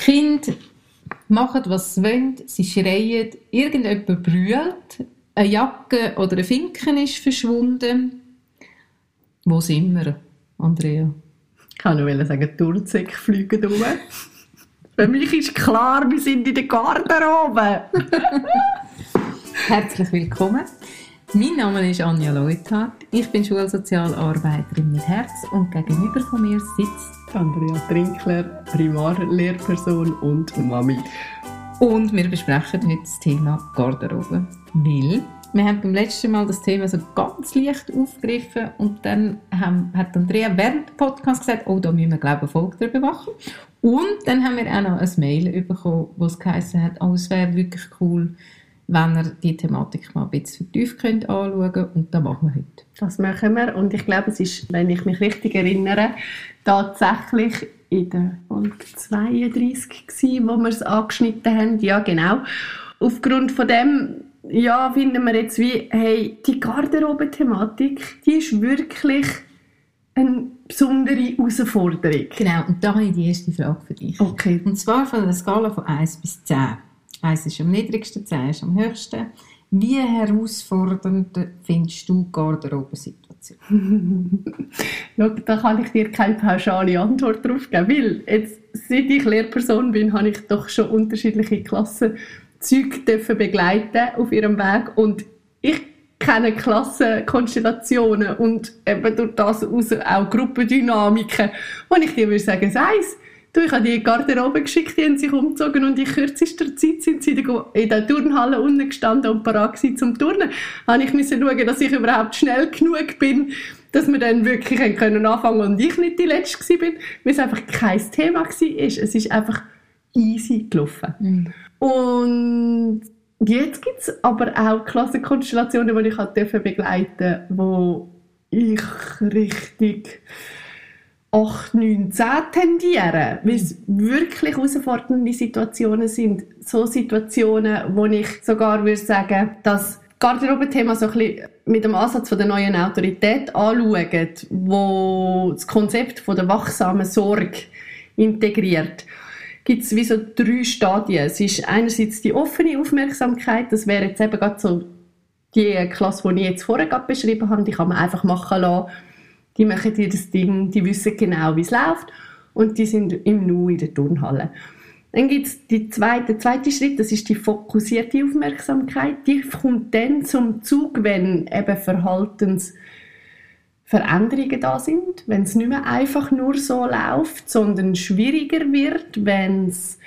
Kinder machen, was sie wollen, sie schreien, irgendjemand brüllt, eine Jacke oder ein Finken ist verschwunden. Wo sind wir, Andrea? Ich kann nur sagen, die Durchsäcke fliegen rum. Für mich ist klar, wir sind in der Garderobe. Herzlich willkommen. Mein Name ist Anja Leuthard. Ich bin Schulsozialarbeiterin mit Herz und gegenüber von mir sitzt Andrea Trinkler, Primarlehrperson und Mami. Und wir besprechen heute das Thema Garderobe. Weil wir haben beim letzten Mal das Thema so ganz leicht aufgegriffen und dann hat Andrea während dem Podcast gesagt, oh, da müssen wir, glaube ich, eine Folge darüber machen. Und dann haben wir auch noch ein Mail bekommen, wo es geheißen hat, oh, es wäre wirklich cool, wenn ihr die Thematik mal ein bisschen vertieft anschauen könnt. Und das machen wir heute. Das machen wir. Und ich glaube, es ist, wenn ich mich richtig erinnere, tatsächlich in der Folge 32 gewesen, wo wir es angeschnitten haben. Ja, genau. Aufgrund von dem, ja, finden wir jetzt wie, hey, die Garderobe-Thematik, die ist wirklich eine besondere Herausforderung. Genau, und da habe ich die erste Frage für dich. Okay. Und zwar von einer Skala von 1 bis 10. 1 ist am niedrigsten, 10 ist am höchsten. Wie herausfordernd findest du die Garderobensituation? Schau, da kann ich dir keine pauschale Antwort drauf geben, weil jetzt, seit ich Lehrperson bin, habe ich doch schon unterschiedliche Klassenzüge begleiten auf ihrem Weg und ich kenne Klassenkonstellationen und eben durch das aus auch Gruppendynamiken, wo ich dir würde sagen, Seis, du, ich habe die Garderobe geschickt, die haben sich umgezogen und in kürzester Zeit sind sie in der Turnhalle unten gestanden und parat gewesen zum Turnen. Ich musste schauen, dass ich überhaupt schnell genug bin, dass wir dann wirklich anfangen können und ich nicht die Letzte war, weil es einfach kein Thema war. Es ist einfach easy gelaufen. Mhm. Und jetzt gibt es aber auch Klassenkonstellationen, die ich begleiten durfte, wo ich richtig 8, 9, 10 tendieren, weil es wirklich herausfordernde Situationen sind. So Situationen, wo ich sogar würde sagen, dass das Garderobe-Thema so ein bisschen mit dem Ansatz von der neuen Autorität anschaut, wo das Konzept von der wachsamen Sorge integriert, gibt es wie so 3 Stadien. Es ist einerseits die offene Aufmerksamkeit, das wäre jetzt eben gerade so die Klasse, die ich jetzt vorher gerade beschrieben habe, die kann man einfach machen lassen. Die machen dir das Ding, die wissen genau, wie es läuft und die sind im Nu in der Turnhalle. Dann gibt es den zweiten Schritt, das ist die fokussierte Aufmerksamkeit. Die kommt dann zum Zug, wenn eben Verhaltensveränderungen da sind, wenn es nicht mehr einfach nur so läuft, sondern schwieriger wird, wenn es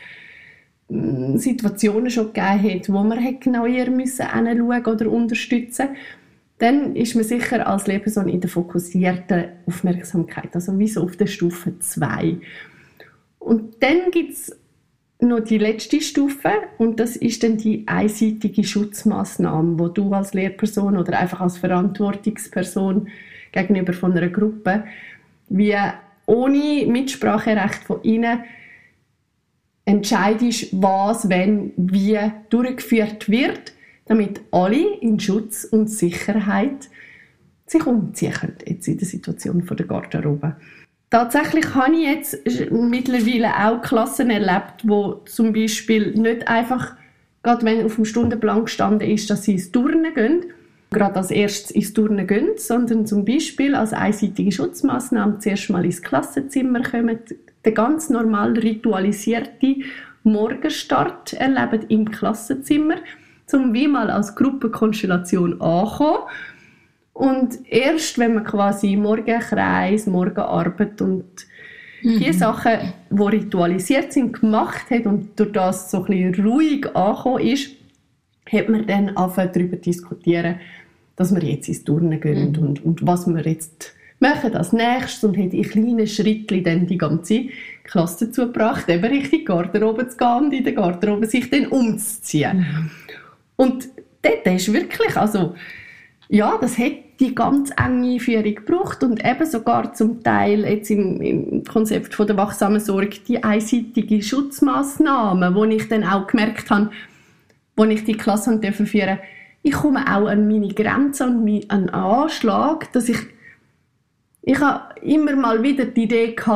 Situationen schon gegeben hat, wo man genauer hinschauen müssen oder unterstützen. Dann ist man sicher als Lehrperson in der fokussierten Aufmerksamkeit, also wie so auf der Stufe 2. Und dann gibt es noch die letzte Stufe und das ist dann die einseitige Schutzmaßnahme, wo du als Lehrperson oder einfach als Verantwortungsperson gegenüber von einer Gruppe wie ohne Mitspracherecht von ihnen entscheidest, was, wenn, wie durchgeführt wird, damit alle in Schutz und Sicherheit sich umziehen können, jetzt in der Situation von der Garderobe. Tatsächlich habe ich jetzt mittlerweile auch Klassen erlebt, wo zum Beispiel nicht einfach, gerade wenn auf dem Stundenplan gestanden ist, dass sie ins Turnen gehen, gerade als erstes ins Turnen gehen, sondern zum Beispiel als einseitige Schutzmaßnahme zuerst mal ins Klassenzimmer kommen, den ganz normal ritualisierten Morgenstart erleben im Klassenzimmer, um wie mal als Gruppenkonstellation ankommen. Und erst, wenn man quasi Morgenkreis, Morgenarbeit und die Sachen, die ritualisiert sind, gemacht hat und durch das so ein bisschen ruhig angekommen ist, hat man dann angefangen darüber zu diskutieren, dass wir jetzt ins Turnen gehen und was wir jetzt machen als nächstes und hat in kleinen Schritten dann die ganze Klasse dazu gebracht, eben Richtung Garderobe zu gehen und in der Garderobe sich dann umzuziehen. Und dort ist wirklich, also, ja, das hat die ganz enge Führung gebraucht und eben sogar zum Teil jetzt im Konzept von der wachsamen Sorge die einseitige Schutzmaßnahmen, wo ich dann auch gemerkt habe, wo ich die Klasse führen durfte, ich komme auch an meine Grenzen und an Anschlag, dass ich habe immer mal wieder die Idee gehabt,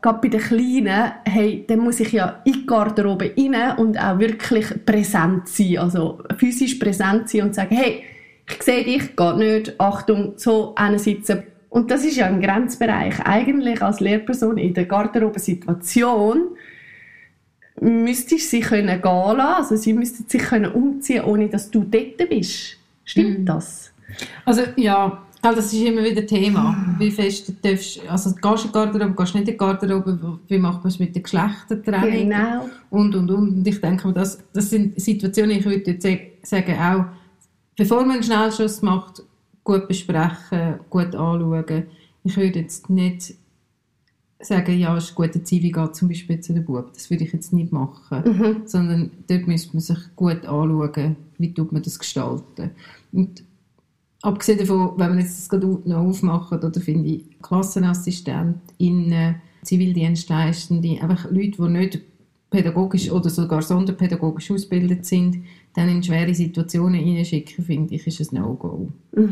gerade bei den Kleinen, hey, dann muss ich ja in die Garderobe rein und auch wirklich präsent sein, also physisch präsent sein und sagen, hey, ich sehe dich, geht nicht, Achtung, so sitzen. Und das ist ja ein Grenzbereich. Eigentlich als Lehrperson in der Garderobensituation müsstest du sie gehen lassen, also sie müssten sich umziehen, ohne dass du dort bist. Stimmt das? Also ja, das ist immer wieder Thema. Wie fest du darfst, also gehst du in die Garderobe, gehst du nicht in die Garderobe, wie macht man es mit der Geschlechtertrennung? Genau. Und ich denke, das sind Situationen, ich würde jetzt sagen, auch, bevor man einen Schnellschuss macht, gut besprechen, gut anschauen. Ich würde jetzt nicht sagen, ja, es ist gut, der Zivi geht zum Beispiel zu den Buben. Das würde ich jetzt nicht machen. Sondern dort müsste man sich gut anschauen, wie tut man das gestalten. Und abgesehen davon, wenn man jetzt das gerade noch aufmacht, oder finde ich KlassenassistentInnen, Zivildienstleistende, einfach Leute, die nicht pädagogisch oder sogar sonderpädagogisch ausgebildet sind, dann in schwere Situationen hineinschicken, finde ich, ist ein No-Go.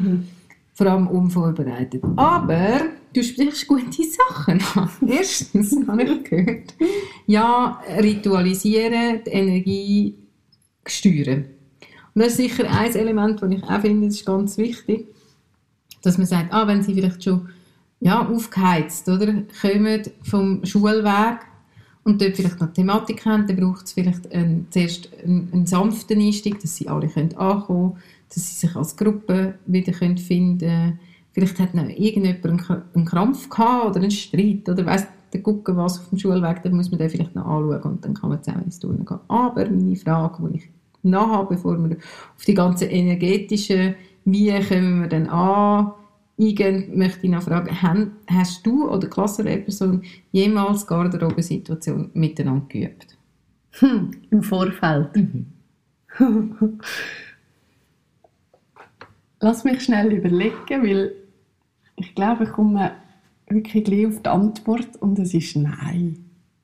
Vor allem unvorbereitet. Aber du sprichst gute Sachen an. Erstens habe ich gehört, ja, ritualisieren, die Energie steuern. Und das ist sicher ein Element, das ich auch finde, das ist ganz wichtig, dass man sagt, wenn sie vielleicht schon aufgeheizt oder, kommen vom Schulweg und dort vielleicht noch Thematik haben, dann braucht es vielleicht zuerst einen sanften Einstieg, dass sie alle ankommen können, dass sie sich als Gruppe wieder finden können. Vielleicht hat noch irgendjemand einen Krampf gehabt oder einen Streit oder weiss, dann gucken, was auf dem Schulweg, dann muss man den vielleicht noch anschauen und dann kann man zusammen ins Turnen gehen. Aber meine Frage, die ich noch habe, bevor wir auf die ganzen energetischen, wie kommen wir denn an, eingehen, möchte ich noch fragen, hast du oder die Klassenlehrperson jemals Garderobensituation miteinander geübt? Im Vorfeld. Lass mich schnell überlegen, weil ich glaube, ich komme wirklich gleich auf die Antwort und es ist nein.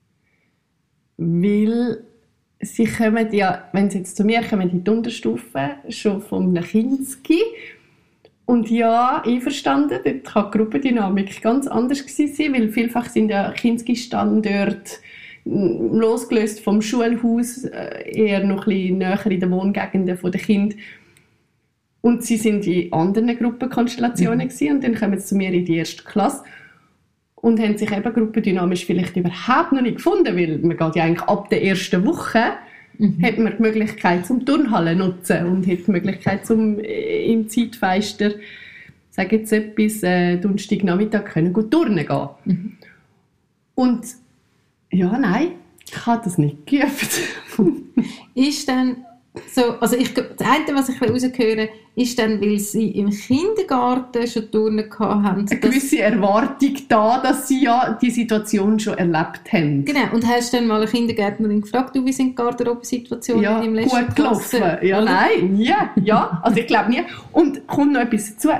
Weil sie kommen ja, wenn sie jetzt zu mir kommen, in die Unterstufe, schon vom Kinski. Und ja, einverstanden, dort kann die Gruppendynamik ganz anders sein, weil vielfach sind ja Kinski-Standorte losgelöst vom Schulhaus, eher noch ein bisschen näher in den Wohngegenden der Kinder. Und sie sind in anderen Gruppenkonstellationen gewesen, und dann kommen sie zu mir in die erste Klasse und haben sich eben gruppendynamisch vielleicht überhaupt noch nicht gefunden, weil man geht ja eigentlich ab der ersten Woche hat man die Möglichkeit zum Turnhalle nutzen und hat die Möglichkeit zum im Zeitfenster, sage jetzt etwas, Donnerstagnachmittag können gut turnen gehen. Und ja, nein, ich habe das nicht geübt. Ist dann so, also das eine, was ich rausgehöre, ist dann, weil sie im Kindergarten schon Turnen hatten. Eine gewisse Erwartung da, dass sie ja die Situation schon erlebt haben. Genau, und hast du dann mal eine Kindergärtnerin gefragt, wie sind die Garderobensituationen im letzten gut gelaufen. Ja, nein, nie. Ja, also ich glaube nie. Und kommt noch etwas dazu.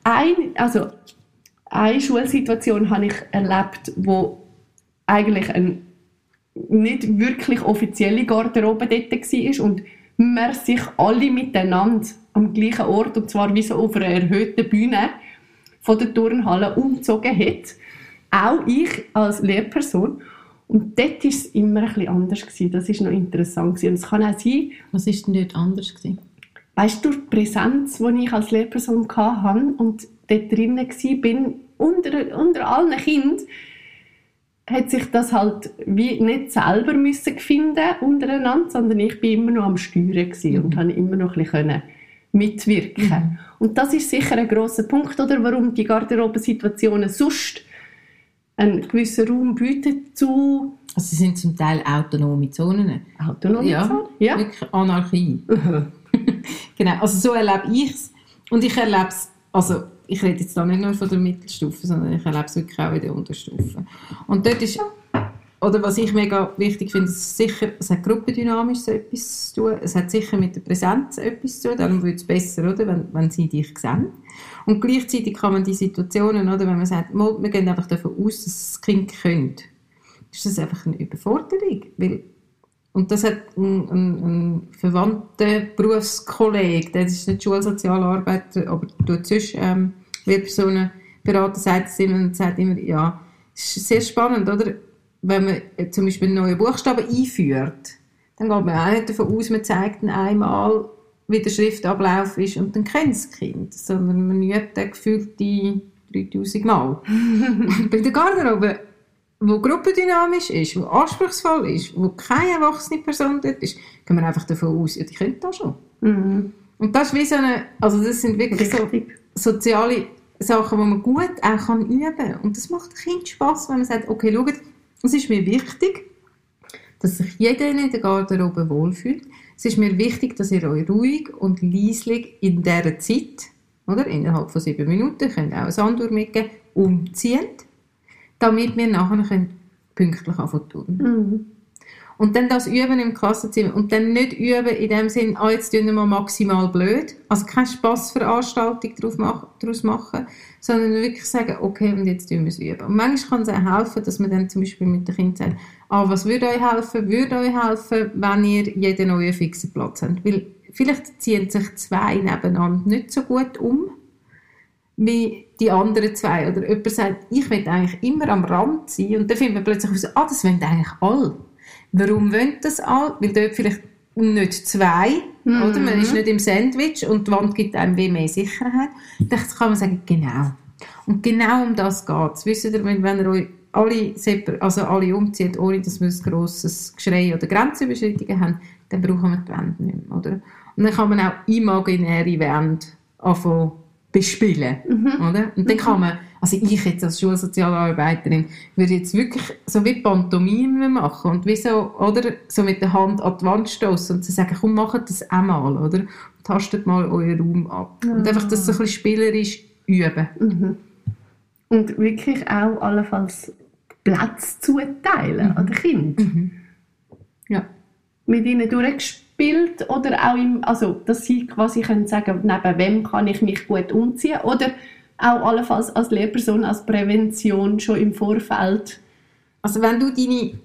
Eine Schulsituation habe ich erlebt, wo eigentlich eine nicht wirklich offizielle Garderobe dort war und wir sich alle miteinander am gleichen Ort, und zwar wie so auf einer erhöhten Bühne von der Turnhalle umgezogen hat. Auch ich als Lehrperson. Und dort war es immer ein bisschen anders gewesen. Das war noch interessant gewesen. Und es kann auch sein... Was war denn dort anders gewesen? Weißt du, durch die Präsenz, die ich als Lehrperson hatte und dort drinnen war, unter allen Kindern, hat sich das halt wie nicht selber müssen finden untereinander, sondern ich bin immer noch am Steuern gewesen und konnte immer noch ein bisschen mitwirken. Und das ist sicher ein grosser Punkt, oder, warum die Garderobensituationen sonst einen gewissen Raum bieten zu... Also sie sind zum Teil autonome Zonen. Autonome Zonen? Ja. Wirklich Anarchie. Genau, also so erlebe ich es. Und ich erlebe es, also ich rede jetzt da nicht nur von der Mittelstufe, sondern ich erlebe es wirklich auch in der Unterstufe. Und dort ist, oder was ich mega wichtig finde, ist sicher, es hat gruppendynamisch so etwas zu tun, es hat sicher mit der Präsenz etwas zu tun, darum wird es besser, oder, wenn sie dich sehen. Und gleichzeitig kann man die Situationen, oder, wenn man sagt, wir gehen einfach davon aus, dass das Kind könnte, ist das einfach eine Überforderung, weil, und das hat ein verwandter Berufskollege, der ist nicht Schulsozialarbeiter, aber tut sonst Lehrpersonen beraten, sagt immer, ja, es ist sehr spannend, oder? wenn man zum Beispiel einen neuen Buchstaben einführt, dann geht man auch nicht davon aus, man zeigt ihn einmal, wie der Schriftablauf ist und dann kennt das Kind, sondern man übt den gefühlte 3000 Mal. Und bei der Garderobe, wo gruppendynamisch ist, wo anspruchsvoll ist, wo keine erwachsene Person dort ist, gehen wir einfach davon aus, ja, die können das schon. Mhm. Und das ist wie so eine, also das sind wirklich so soziale Sachen, die man gut auch üben kann. Und das macht dem Kind Spass, wenn man sagt, okay, schaut, es ist mir wichtig, dass sich jeder in der Garderobe wohlfühlt. Es ist mir wichtig, dass ihr euch ruhig und leislich in dieser Zeit, oder, innerhalb von 7 Minuten, könnt ihr auch eine Sanduhr mitgeben, umzieht, damit wir nachher pünktlich anfangen tun. Mhm. Und dann das üben im Klassenzimmer. Und dann nicht üben in dem Sinn, jetzt tun wir mal maximal blöd. Also keine Spassveranstaltung daraus machen, sondern wirklich sagen, okay, und jetzt tun wir es üben. Und manchmal kann es auch helfen, dass man dann zum Beispiel mit den Kindern sagt, was würde euch helfen? Würde euch helfen, wenn ihr jeden neuen fixen Platz habt? Weil vielleicht ziehen sich 2 nebeneinander nicht so gut um, wie die anderen 2. Oder jemand sagt, ich will eigentlich immer am Rand sein. Und dann finden wir plötzlich raus, das wollen eigentlich alle. Warum wollen das alle? Weil dort vielleicht nicht 2, oder? Man ist nicht im Sandwich und die Wand gibt einem mehr Sicherheit. Dann kann man sagen, genau. Und genau um das geht es. Wisst ihr, wenn ihr euch alle umzieht, ohne dass wir ein grosses Geschrei oder Grenzüberschreitungen haben, dann brauchen wir die Wände nicht mehr, oder? Und dann kann man auch imaginäre Wände anfangen bespielen, oder? Und dann kann man, also ich jetzt als Schulsozialarbeiterin würde jetzt wirklich so wie Pantomime machen und wie so, oder, so mit der Hand an die Wand stoßen und zu sagen, komm, macht das auch mal, oder? Tastet mal euren Raum ab. Und einfach das so ein bisschen spielerisch üben. Mhm. Und wirklich auch allenfalls Platz zuteilen an den Kindern. Ja. Mit ihnen durchgespielt oder auch also dass sie quasi können sagen, neben wem kann ich mich gut umziehen oder auch allenfalls als Lehrperson, als Prävention schon im Vorfeld. Also wenn du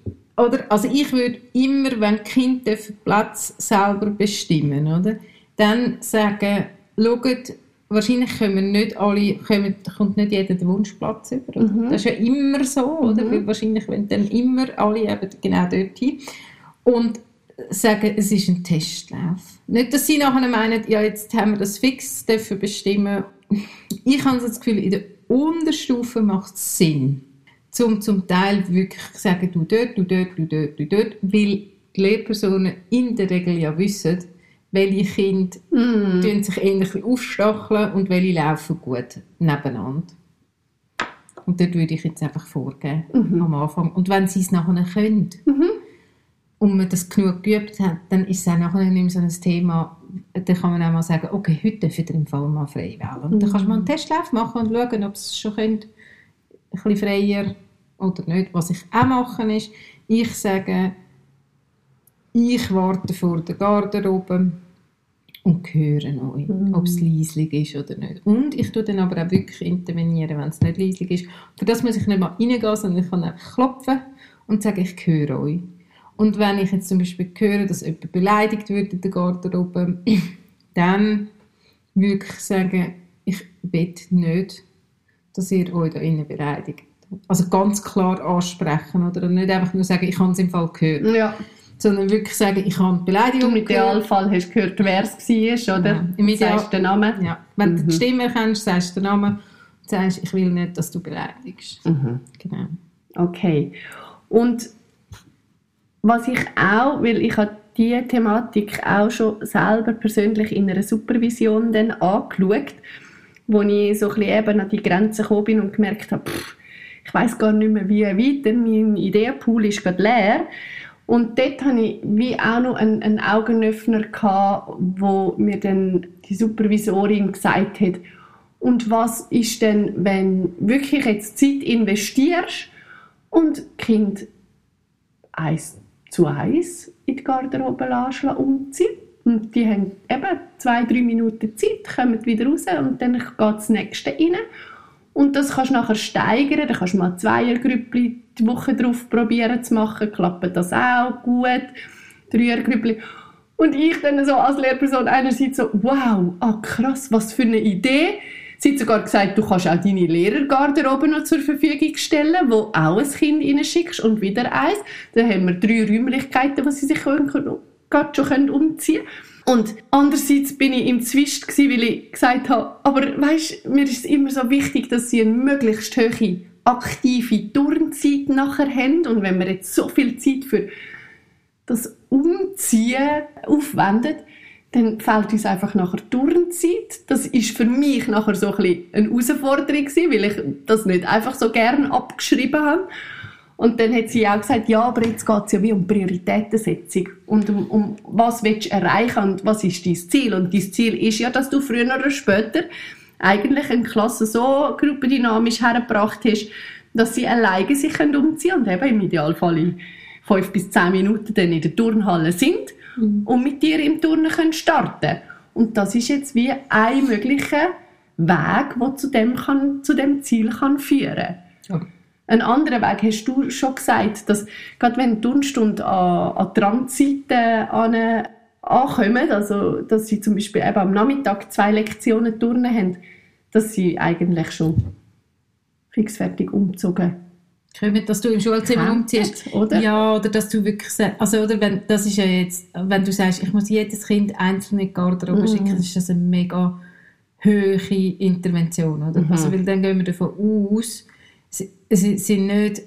ich würde immer, wenn die Kinder den Platz selber bestimmen, oder, dann sagen, schaut, wahrscheinlich kommt nicht jeder den Wunschplatz über. Das ist ja immer so, oder? Weil wahrscheinlich wollen dann immer alle eben genau dort hin. Und sagen, es ist ein Testlauf. Nicht, dass sie nachher meinen, ja, jetzt haben wir das fix, dürfen bestimmen. Ich habe das Gefühl, in der Unterstufe macht es Sinn, zum Teil wirklich zu sagen, du dort, weil die Lehrpersonen in der Regel ja wissen, welche Kinder sich ähnlich aufstacheln und welche laufen gut nebeneinander. Und dort würde ich jetzt einfach vorgeben am Anfang. Und wenn sie es nachher können, und man das genug geübt hat, dann ist es auch nachher nicht mehr so ein Thema, dann kann man auch mal sagen, okay, heute dürfen wir im Fall mal frei wählen. Und dann kannst du mal einen Testlauf machen und schauen, ob es schon könnt, ein bisschen freier oder nicht. Was ich auch mache, ist, ich sage, ich warte vor der Garderobe und höre euch, ob es leislich ist oder nicht. Und ich tue dann aber auch wirklich intervenieren, wenn es nicht leislich ist. Für das muss ich nicht mal reingehen, sondern ich kann einfach klopfen und sagen, ich höre euch. Und wenn ich jetzt zum Beispiel höre, dass jemand beleidigt wird in der Garderobe, dann würde ich sagen, ich will nicht, dass ihr euch da innen beleidigt. Also ganz klar ansprechen, oder? Und nicht einfach nur sagen, ich habe es im Fall gehört. Ja. Sondern wirklich sagen, ich habe die Beleidigung gehört. Im Idealfall hast du gehört, wer es war, oder? Ja. Im Ideal, sagst den Namen. Ja. Wenn du die Stimme kennst, sagst du den Namen und sagst, ich will nicht, dass du beleidigst. Genau. Okay. Und was ich auch, weil ich habe diese Thematik auch schon selber persönlich in einer Supervision dann angeschaut, wo ich so ein bisschen eben an die Grenze gekommen bin und gemerkt habe, ich weiss gar nicht mehr, wie weit, denn mein Ideenpool ist gerade leer. Und dort hatte ich wie auch noch einen Augenöffner gehabt, wo mir dann die Supervisorin gesagt hat, und was ist denn, wenn wirklich jetzt Zeit investierst und Kind 1:1 in die Garderobe umziehen. Und die haben eben 2-3 Minuten Zeit, kommen wieder raus und dann geht das nächste rein. Und das kannst du nachher steigern, dann kannst du mal 2er-Grüppli die Woche drauf probieren zu machen, klappt das auch gut, 3er-Grüppli. Und ich dann so als Lehrperson einerseits so, wow, krass, was für eine Idee. Sie hat sogar gesagt, du kannst auch deine Lehrergarderobe noch zur Verfügung stellen, wo auch ein Kind reinschickst und wieder eins. Dann haben wir 3 Räumlichkeiten, wo sie sich gerade schon umziehen können. Und andererseits bin ich im Zwist gewesen, weil ich gesagt habe, aber weisst, mir ist es immer so wichtig, dass sie eine möglichst hohe aktive Turnzeit nachher haben. Und wenn wir jetzt so viel Zeit für das Umziehen aufwendet, dann fehlt uns einfach nachher Turnzeit. Das ist für mich nachher so ein bisschen eine Herausforderung gewesen, weil ich das nicht einfach so gerne abgeschrieben habe. Und dann hat sie auch gesagt, ja, aber jetzt geht es ja wie um Prioritätensetzung und um was willst du erreichen und was ist dein Ziel. Und dein Ziel ist ja, dass du früher oder später eigentlich eine Klasse so gruppendynamisch hergebracht hast, dass sie alleine sich umziehen können und eben im Idealfall in 5 bis 10 Minuten dann in der Turnhalle sind und mit dir im Turnen können starten. Und das ist jetzt wie ein möglicher Weg, der zu dem Ziel kann führen kann. Okay. Ein anderer Weg, hast du schon gesagt, dass gerade wenn Turnstunden an die Randzeiten ankommen, also dass sie zum Beispiel eben am Nachmittag 2 Lektionen turnen haben, dass sie eigentlich schon fixfertig umgezogen kommen, dass du im Schulzimmer umziehst, oder? Ja, oder dass du wirklich, also oder das ist ja jetzt, wenn du sagst, ich muss jedes Kind einzeln in die Garderobe schicken, das ist das eine mega hohe Intervention, oder? Also weil dann gehen wir davon aus, es sind nicht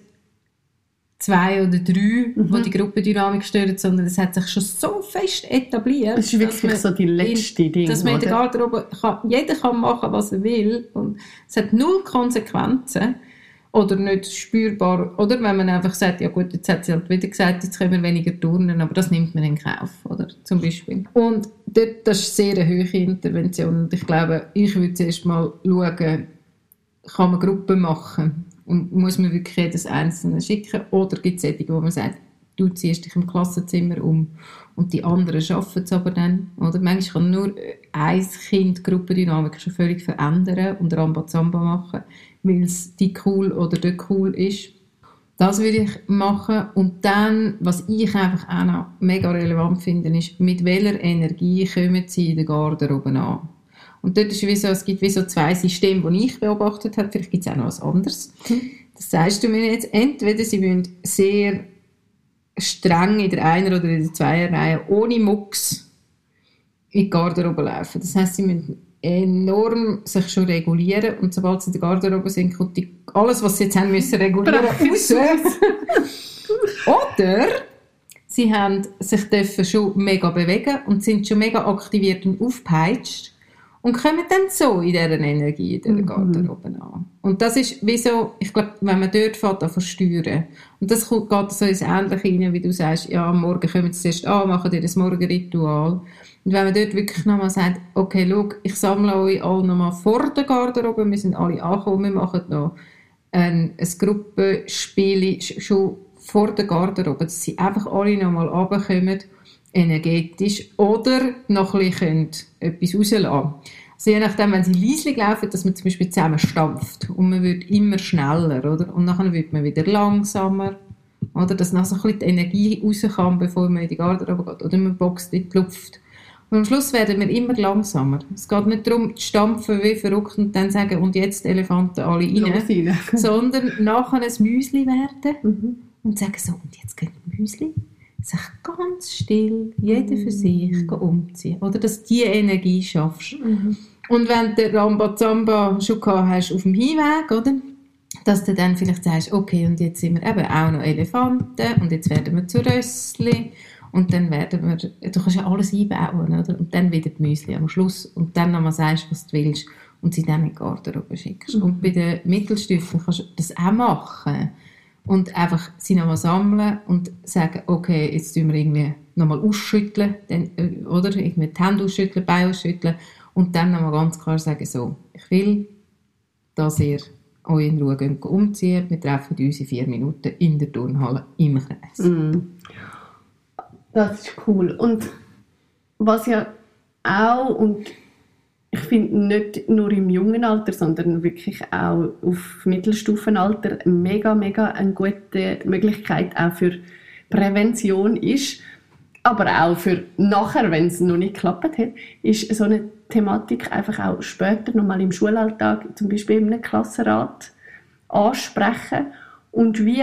2 oder 3, die die Gruppendynamik stören, sondern es hat sich schon so fest etabliert. Das ist wirklich so die letzte Ding. Dass man in der Garderobe jeder kann machen, was er will. Und es hat 0 Konsequenzen. Oder nicht spürbar. Oder wenn man einfach sagt, ja gut, jetzt hat sie halt wieder gesagt, jetzt können wir weniger turnen, aber das nimmt man in Kauf, oder? Zum Beispiel. Und das ist sehr eine hohe Intervention. Und ich glaube, ich würde zuerst mal schauen, kann man Gruppen machen? Und muss man wirklich jedes Einzelne schicken? Oder gibt es solche, wo man sagt, du ziehst dich im Klassenzimmer um und die anderen arbeiten es aber dann? Oder manchmal kann nur ein Kind die Gruppendynamik schon völlig verändern und Rambazamba machen, weil es die cool oder dort cool ist. Das würde ich machen. Und dann, was ich einfach auch noch mega relevant finde, ist, mit welcher Energie kommen sie in der Garderobe an? Und dort ist es gibt wie so 2 Systeme, die ich beobachtet habe. Vielleicht gibt es auch noch was anderes. Das sagst du mir jetzt. Entweder sie müssen sehr streng in der Einer- oder in der Zweierreihe ohne Mucks in die Garderobe laufen. Das heisst, sie müssen enorm sich schon regulieren und sobald sie in der Garderobe sind, kommt alles, was sie jetzt haben müssen regulieren, raus. Oder sie haben sich dürfen schon mega bewegen und sind schon mega aktiviert und aufgepeitscht und kommen dann so in dieser Energie in dieser Garderobe an. Und das ist wie so, ich glaube, wenn man dort fährt, an versteuern. Und das geht so ins Ähnliche rein, wie du sagst, ja, am Morgen kommen sie zuerst an, machen dir das Morgenritual. Und wenn man dort wirklich nochmal sagt, okay, schau, ich sammle euch alle nochmal vor der Garderobe, wir sind alle angekommen, wir machen noch ein Gruppenspiel schon vor der Garderobe, dass sie einfach alle nochmal runterkommen, energetisch, oder noch ein bisschen etwas rauslassen. Also je nachdem, wenn sie leise laufen, dass man zum Beispiel zusammen stampft und man wird immer schneller, oder? Und nachher wird man wieder langsamer, oder? Dass nachher so ein bisschen die Energie raus kann, bevor man in die Garderobe geht, oder man boxt in die Luft. Und am Schluss werden wir immer langsamer. Es geht nicht darum, zu stampfen wie verrückt und dann sagen, und jetzt Elefanten alle rein, sondern nachher ein Müsli werden und sagen so, und jetzt geht ein Müsli, sich ganz still, jeder für sich umziehen. Oder dass du diese Energie schaffst. Und wenn du Rambazamba schon gehabt hast auf dem Hinweg, oder? Dass du dann vielleicht sagst, okay, und jetzt sind wir eben auch noch Elefanten und jetzt werden wir zu Rössli. Und dann werden wir, du kannst ja alles einbauen, oder? Und dann wieder die Müsli am Schluss. Und dann nochmal sagst, was du willst. Und sie dann in die Garderobe schickst. Und bei den Mittelstufen kannst du das auch machen. Und einfach sie nochmal sammeln und sagen, okay, jetzt tun wir irgendwie nochmal ausschütteln, dann, oder? Irgendwie die Hände ausschütteln, Beine ausschütteln. Und dann nochmal ganz klar sagen, so, ich will, dass ihr euch in Ruhe umzieht. Wir treffen uns in 4 Minuten in der Turnhalle im Kreis. Das ist cool. Und was ja auch, und ich finde nicht nur im jungen Alter, sondern wirklich auch auf Mittelstufenalter mega eine gute Möglichkeit auch für Prävention ist, aber auch für nachher, wenn es noch nicht geklappt hat, ist so eine Thematik einfach auch später nochmal im Schulalltag, zum Beispiel in einem Klassenrat, ansprechen und wie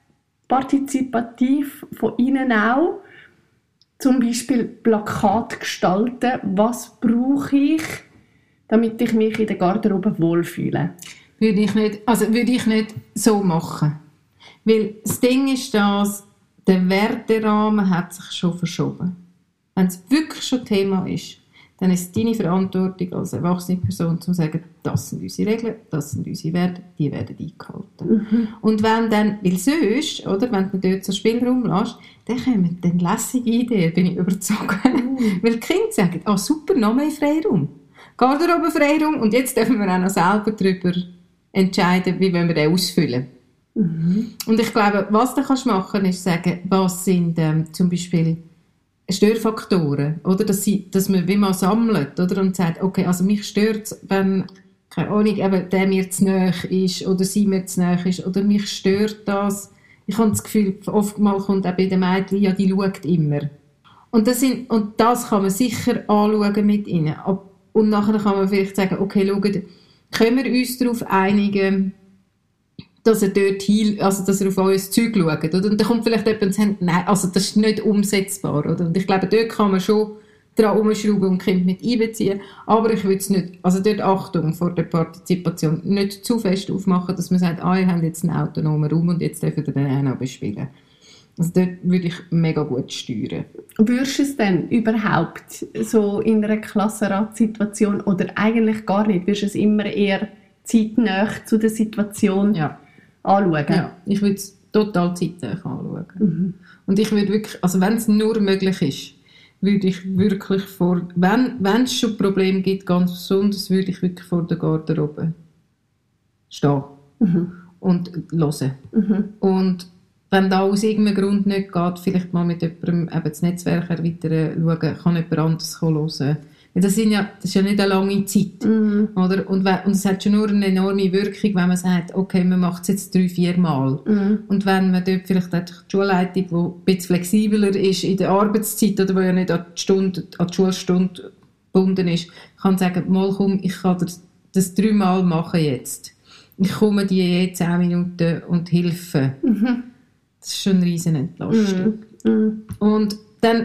partizipativ von Ihnen auch zum Beispiel Plakat gestalten, was brauche ich, damit ich mich in der Garderobe wohlfühle. Würde ich nicht so machen. Weil das Ding ist das, der Werterahmen hat sich schon verschoben. Wenn es wirklich schon Thema ist, dann ist es deine Verantwortung als erwachsene Person, zu sagen, das sind unsere Regeln, das sind unsere Werte, die werden eingehalten. Und wenn dann, weil sonst, oder, wenn du dort so Spielraum lässt, dann kommen dann lässige Ideen, bin ich überzeugt. Weil die Kinder sagen, super, noch mehr Freiraum. Garderobe-Freiraum und jetzt dürfen wir auch noch selber darüber entscheiden, wie wir den ausfüllen. Und ich glaube, was du machen kannst, ist sagen, was sind zum Beispiel Störfaktoren, oder? Dass man wie man sammelt, oder? Und sagt, okay, also mich stört es, wenn, keine Ahnung, eben der mir zu nahe ist oder sie mir zu nahe ist, oder mich stört das. Ich habe das Gefühl, oftmals kommt auch bei den Mädchen, ja, die schaut immer. Und das kann man sicher anschauen mit ihnen. Und nachher kann man vielleicht sagen, okay, schaut, können wir uns darauf einigen, dass er dort dass er auf uns Zeug schaut, oder? Und dann kommt vielleicht jemand und sagt, nein, also das ist nicht umsetzbar, oder? Und ich glaube, dort kann man schon dran umschrauben und Kind mit einbeziehen, aber ich würde es nicht, also dort Achtung vor der Partizipation, nicht zu fest aufmachen, dass man sagt, ihr habt jetzt einen autonomen Raum und jetzt dürft ihr den auch noch bespielen. Also dort würde ich mega gut steuern. Würdest du es denn überhaupt so in einer Klassenratssituation oder eigentlich gar nicht? Würdest du es immer eher zeitnah zu der Situation anschauen? Ja, ich würde es total zeitnah anschauen. Und ich würde wirklich, also wenn es nur möglich ist, würde ich wirklich wenn es schon Probleme gibt, ganz besonders, würde ich wirklich vor der Garderobe stehen und hören. Und wenn da aus irgendeinem Grund nicht geht, vielleicht mal mit jemandem eben das Netzwerk erweitern, schauen, kann jemand anderes hören. Weil das ist ja nicht eine lange Zeit. Oder? Und es hat schon nur eine enorme Wirkung, wenn man sagt, okay, man macht es jetzt 3-4 Mal. Und wenn man dort vielleicht die Schulleitung, die ein bisschen flexibler ist in der Arbeitszeit, oder wo ja nicht an die Schulstunde gebunden ist, kann sagen, mal komm, ich kann das 3 Mal machen jetzt. Ich komme dir je 10 Minuten und helfe. Das ist schon eine riesen Entlastung. Und dann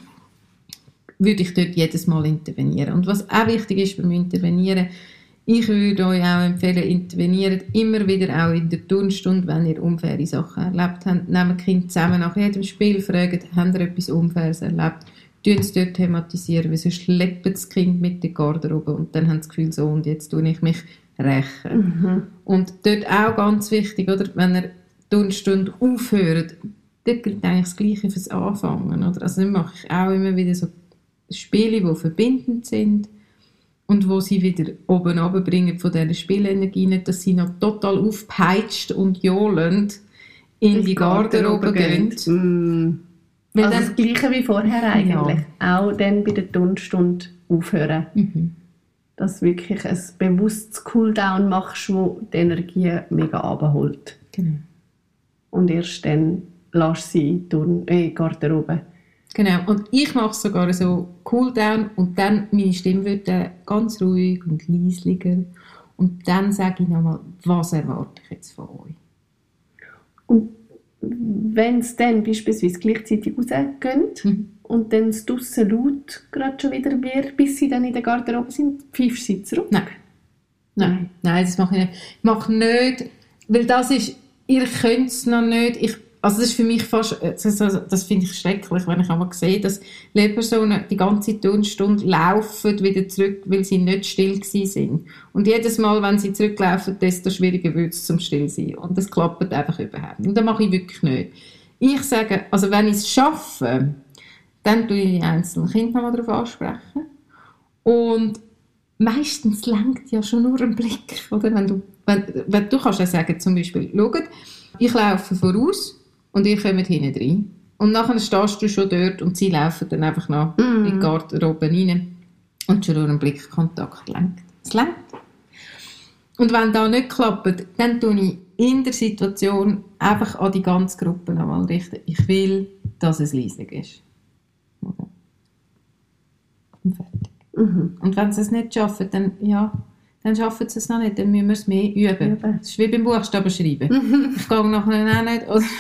würde ich dort jedes Mal intervenieren. Und was auch wichtig ist beim Intervenieren, ich würde euch auch empfehlen, interveniert immer wieder auch in der Turnstunde, wenn ihr unfaire Sachen erlebt habt. Nehmt die Kinder zusammen nach jedem Spiel, fragt, habt ihr etwas Unfaires erlebt? Tun es dort thematisieren, weil sonst schleppt das Kind mit der Garderobe und dann haben sie das Gefühl, so, und jetzt tue ich mich rächen. Und dort auch ganz wichtig, oder, wenn ihr Turnstunde aufhört, dort gilt eigentlich das Gleiche fürs Anfangen. Oder? Also dann mache ich auch immer wieder so Spiele, die verbindend sind und wo sie wieder oben runterbringen von dieser Spielenergie, nicht, dass sie noch total aufpeitscht und johlend in die Garderobe gehen. Also das Gleiche wie vorher eigentlich. Ja. Auch dann bei der Turnstunde aufhören. Dass du wirklich ein bewusstes Cooldown machst, wo die Energie mega runterholt. Genau. Und erst dann lässt sie in die Garderobe. Genau, und ich mache sogar so Cooldown und dann meine Stimme wird ganz ruhig und leislicher und dann sage ich nochmal, was erwarte ich jetzt von euch. Und wenn es dann beispielsweise gleichzeitig rausgehen und dann es draussen laut gerade schon wieder wird, bis sie dann in der Garderobe sind, pfeifst du sie zurück? Nein, das mache ich nicht. Ich mache nicht, weil das ist, ihr könnt es noch nicht, also das ist für mich fast, das finde ich schrecklich, wenn ich einmal sehe, dass Lehrpersonen die ganze Turnstunde laufen wieder zurück, weil sie nicht still gewesen sind. Und jedes Mal, wenn sie zurücklaufen, desto schwieriger wird es zum Stillsein. Und das klappt einfach überhaupt nicht. Und das mache ich wirklich nicht. Ich sage, also wenn ich es schaffe, dann tue ich die einzelnen Kinder nochmal darauf ansprechen. Und meistens lenkt ja schon nur ein Blick. Oder? Wenn du kannst ja sagen, zum Beispiel, schaut, ich laufe voraus, und ihr kommt hinten rein. Und nachher stehst du schon dort und sie laufen dann einfach noch in die Garderobe rein. Und schon durch einen Blickkontakt lenkt. Es lenkt. Und wenn das nicht klappt, dann tue ich in der Situation einfach an die ganze Gruppe nochmal richten. Ich will, dass es leise ist. und fertig. Und wenn sie es nicht schaffen, dann schaffen sie es noch nicht, dann müssen wir es mehr üben. Das ist wie beim Buchstaben schreiben. Ich gehe nachher auch nicht oder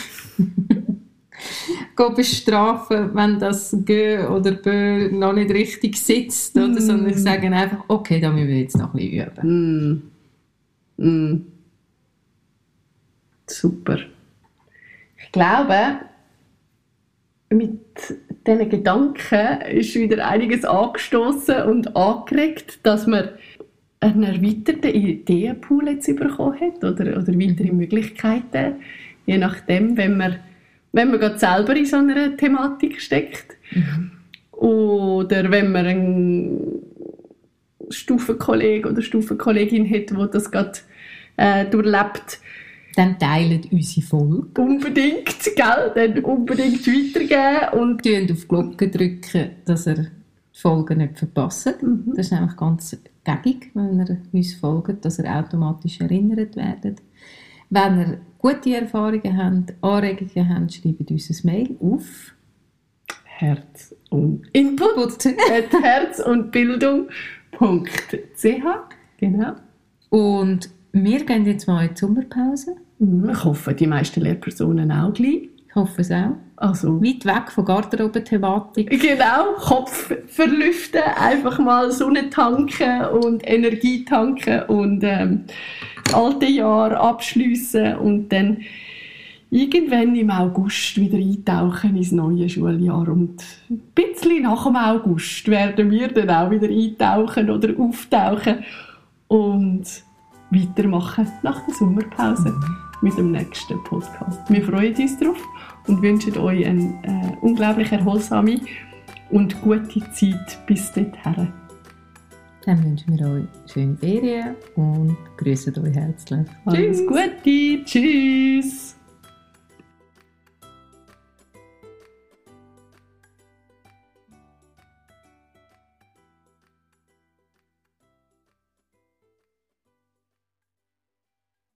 gehe bestrafen, wenn das G oder B noch nicht richtig sitzt, oder? Sondern ich sage einfach, okay, da müssen wir jetzt noch ein bisschen üben. Super. Ich glaube, mit diesen Gedanken ist wieder einiges angestoßen und angeregt, dass man einen erweiterten Ideenpool jetzt bekommen hat oder weitere Möglichkeiten, je nachdem, wenn man gerade selber in so einer Thematik steckt oder wenn man einen Stufenkollegen oder Stufenkollegin hat, die das gerade durchlebt. Dann teilt unsere Folge. Unbedingt, gell? Dann unbedingt weitergeben. Und auf die Glocke drücken, dass ihr die Folgen nicht verpasst. Das ist nämlich ganz gängig, wenn ihr uns folgt, dass ihr automatisch erinnert werdet. Wenn ihr gute Erfahrungen habt, Anregungen habt, schreibt uns ein Mail auf Herz und Input herzundbildung.ch. Genau. Und wir gehen jetzt mal in die Sommerpause. Ich hoffe, die meisten Lehrpersonen auch gleich. Ich hoffe es auch. Also, weit weg von Garderobe-Thematik. Genau, Kopf verlüften, einfach mal Sonne tanken und Energie tanken und das alte Jahr abschliessen und dann irgendwann im August wieder eintauchen ins neue Schuljahr. Und ein bisschen nach dem August werden wir dann auch wieder eintauchen oder auftauchen und weitermachen nach der Sommerpause mit dem nächsten Podcast. Wir freuen uns darauf und wünschen euch eine unglaublich erholsame und gute Zeit bis dorthin. Dann wünschen wir euch schöne Ferien und grüßen euch herzlich. Alles Gute, tschüss!